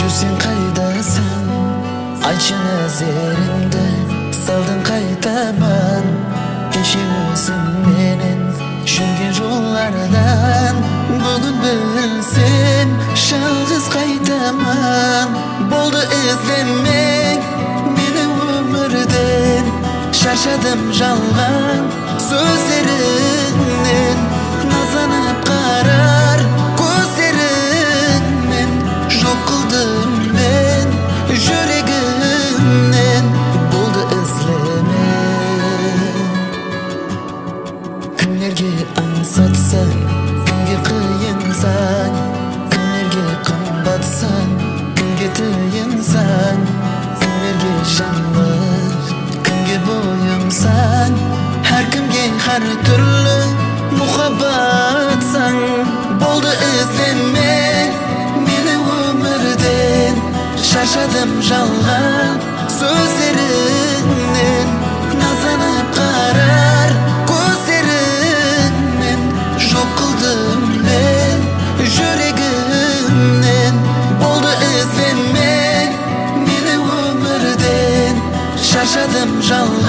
Жүрсең қайдасың, айтшы нәзеріңді, салдың қайтаман. Кеше өзіңменен жүрген жоллардан, бүгін білсем жалғыз қайтаман. Болды іздемек мені өмірден, шаршадым жалған сөздеріңнен. Назанып қарар көздеріңмен, жоқ қылдым мен жүрегімнен. Болды ізлеме кімдерге аңсатсаң, кімге қиынсаң, кімдерге қымбатсаң, кімге тиынсаң, кімдерге жанлы, кімге бойымсаң, әркімге әр түрлі мұхаббатсаң. Болды іздеме мені өмірден, шаршадым жалған сөздеріңнен. Назанып қарар көздеріңмен, жоқ қылдым мен жүрегімнен. Болды іздеме мені өмірден, шаршадым жалған